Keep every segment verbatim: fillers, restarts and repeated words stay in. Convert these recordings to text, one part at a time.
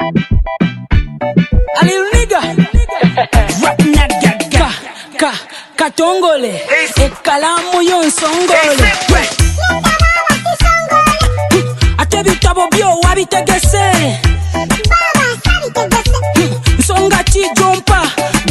Lil nigga Rap nagaga Ka Katongole Ekalamu yonsongole Ate bitabo byo wabitegese Nsonga kijompa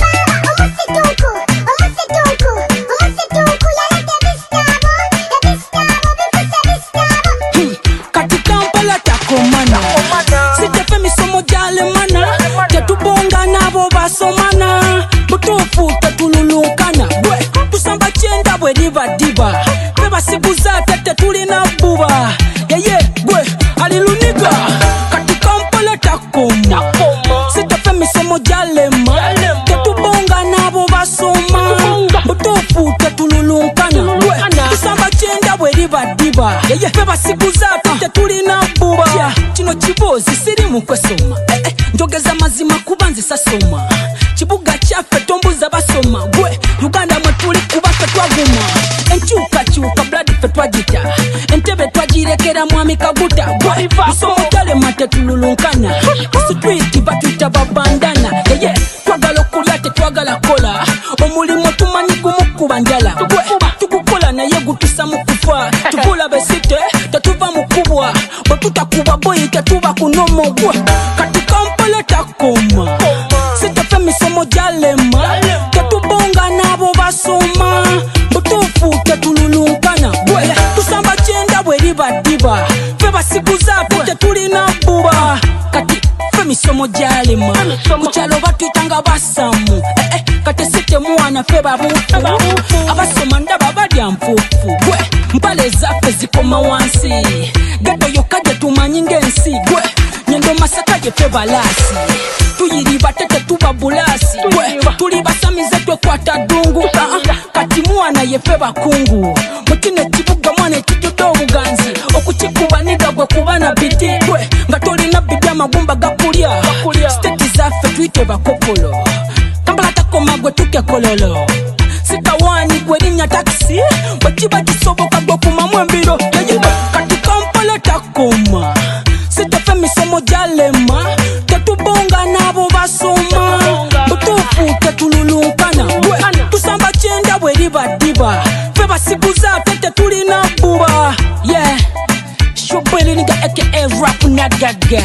Kati Kampala takomana Sitefe misomo jalemana Tetubonga nabo basomana Butufu tetululunkana Tusamba chenda bwe diva diva Beba siguza tete tulina buba Yeye bwe aliluniga Kati Kampala takoma Sitefe misomo jalema Tetubonga nabo basoma Butufu tetululunkana Tusamba chenda bwe diva diva Yeye beba siguza tete tulina buba Chino chibozi siri mukwesoma eh, eh, njogeza mazima kubanzi sasoma Chibuga chafe tombuza basoma Gwe Uganda mwetuli kubaka twaguma Enchuka chuka blood fe twajita Entebe twajirekera mwami kaguta Gwe Musomo tale mate tululunkana Street batuita babandana Yeye yeah, twagala okulya tetwagala kola Omulimo tumanyi gumukuba njala Gwe tukukola naye gutusa mukufa Tubula besite tetuva mukubwa Bwe tutakuba boyi tetuba kunomo Gwe Kati Kampala takoma Sitefe misomo jalema Tetubonga nabo basoma Butufu tetululunkana Gwe Tusamba chenda bwe riba diva Fe basiguza tete tulina buba Kati fe misomo jalema Kuchalo batuitanga basamu eh, eh, Kati site muwana fe babufu Abasoma ndaba badya mfufu Gwe Mpale zafe zikoma wansi Geto yokaje tumanyi ngensi Gwe Nyendo masaka je fe balasi Tuyiri batete tuba bulasi Gwe Tuli basamize twe kwata dungu uh -uh. Kati muwana yefe bakungu Mutine chibuga mwane chijudo buganzi Okuchikuba niga gwe kubana biti Gwe Nga tolina bidya magumba gakulya Steti zafe tuite bakokolo Kampala takoma gwe tuke kololo Sikawani gwe linya taxi Wachiba jisoboka gwe kumamwe mbiro Kati Kampala takoma Sitefe misomo jalema Tetubonga nabo basoma Butufu tetululunkana Gwe Tusamba chenda bwe riba diva Fe basiguza tete tulina buba Yeah Shubweli niga aka Rap nagaga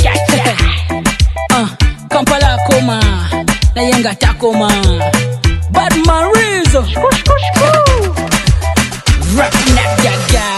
uh, Kampala koma Na yenga takoma Bad man Rizzo Rap nagaga